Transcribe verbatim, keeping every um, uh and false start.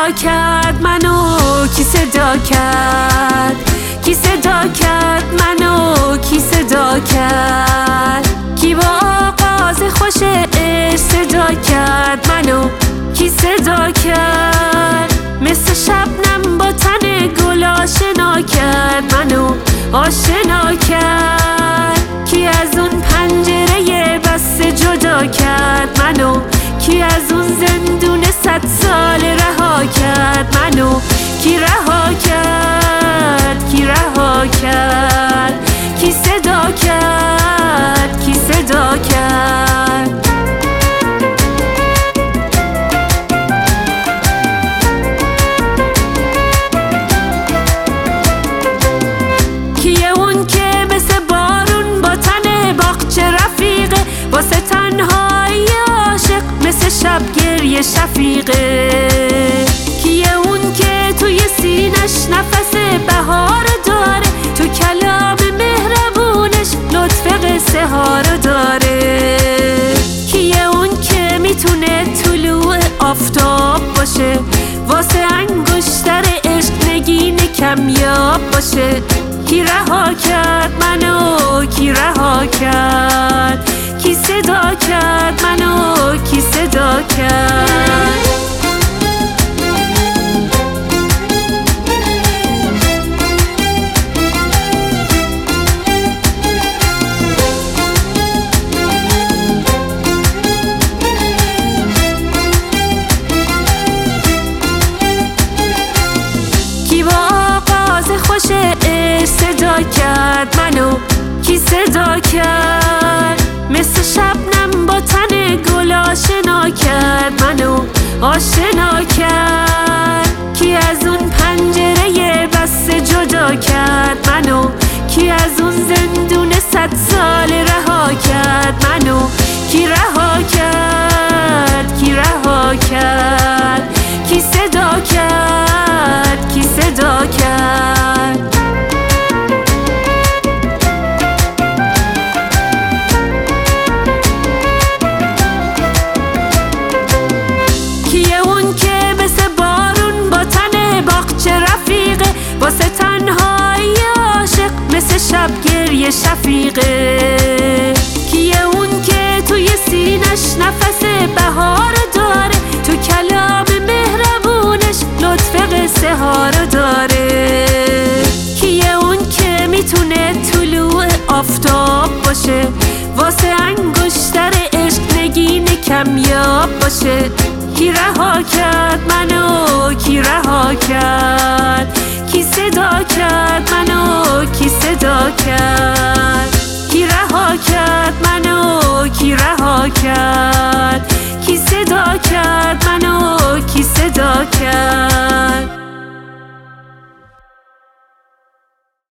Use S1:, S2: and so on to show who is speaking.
S1: صدا کرد منو؟ کی صدا کرد؟ کی صدا کرد منو؟ کی صدا کرد؟ کی با آغاز خوش عشق صدا کرد منو؟ کی صدا کرد؟ مثل شبنم با تن گل آشنا کرد منو، آشنا کرد. کی از اون پنجره بسته جدا کرد منو؟ کی از اون زندون صد سال رها کرد منو؟ کی رها کرد؟ کی رها کرد؟ کی صدا کرد؟ کی صدا کرد؟ کیه اون که مثل بارون با تن باغچه رفیقه، واسه تنهایی عاشق مثل شب گریه شفیقه؟ کیه اون که توی سینش نفس بهار داره، تو کلام مهربونش لطف قصه ها رو داره؟ کیه اون که میتونه طلوع آفتاب باشه، واسه انگشتر عشق نگین کمیاب باشه؟ کی رها کرد منو؟ کی رها کرد؟ کی صدا کرد منو؟ کی صدا کرد؟ کی با آغاز خوش عشق صدا کرد منو؟ کی صدا کرد؟ مثل شبنم با تن گل آشنا کرد منو، آشنا کرد. کی از اون پنجره بسته جدا کرد منو؟ کی از اون زندون صد سال رها کرد منو؟ کی رها کرد؟ کی رها کرد؟ کی صدا کرد؟ کی صدا کرد؟ کیه اون که مثل بارون با تن باغچه رفیقه، واسه تنهایی عاشق مثل شب گریه شفیقه؟ کیه اون که توی سینش نفس بهار داره، تو کلام مهربونش لطف قصه ها رو داره؟ کیه اون که میتونه طلوع آفتاب باشه، واسه انگشتر عشق نگین کمیاب باشه؟ کی رها کرد منو؟ کی رها کرد؟ کی صدا کرد منو؟ کی صدا کرد؟ کی رها کرد منو؟ کی رها کرد؟ کی صدا کرد منو؟ کی صدا کرد؟